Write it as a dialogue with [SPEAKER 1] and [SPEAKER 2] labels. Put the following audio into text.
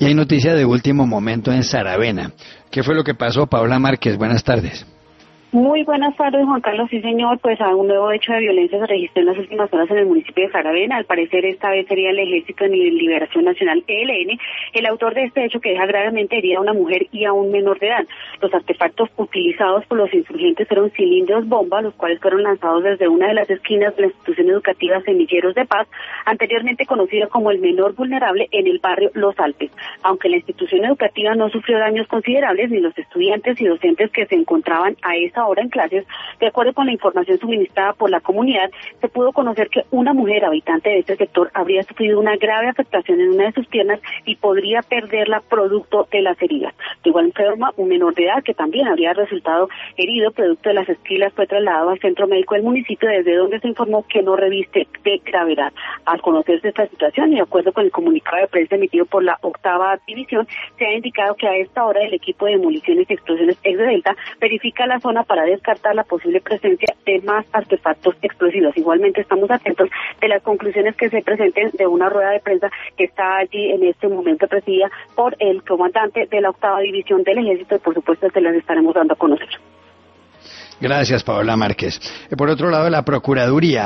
[SPEAKER 1] Y hay noticia de último momento en Saravena. ¿Qué fue lo que pasó, Paola Márquez? Buenas tardes.
[SPEAKER 2] Muy buenas tardes, Juan Carlos. Sí, señor, pues a un nuevo hecho de violencia se registró en las últimas horas en el municipio de Saravena. Al parecer, esta vez sería el Ejército de Liberación Nacional, ELN, el autor de este hecho que deja gravemente herida a una mujer y a un menor de edad. Los artefactos utilizados por los insurgentes fueron cilindros bomba, los cuales fueron lanzados desde una de las esquinas de la institución educativa Semilleros de Paz, anteriormente conocida como el Menor Vulnerable, en el barrio Los Alpes. Aunque la institución educativa no sufrió daños considerables, ni los estudiantes y docentes que se encontraban a esa hora en clases, de acuerdo con la información suministrada por la comunidad, se pudo conocer que una mujer habitante de este sector habría sufrido una grave afectación en una de sus piernas y podría perderla producto de las heridas. De igual forma, un menor de edad que también habría resultado herido producto de las esquilas fue trasladado al centro médico del municipio, desde donde se informó que no reviste de gravedad. Al conocerse esta situación y de acuerdo con el comunicado de prensa emitido por la 8ª División, se ha indicado que a esta hora el equipo de demoliciones y explosiones ex-Delta verifica la zona para descartar la posible presencia de más artefactos explosivos. Igualmente estamos atentos de las conclusiones que se presenten de una rueda de prensa que está allí en este momento presidida por el comandante de la 8ª División del Ejército y por supuesto se las estaremos dando a conocer.
[SPEAKER 1] Gracias, Paola Márquez. Por otro lado, la Procuraduría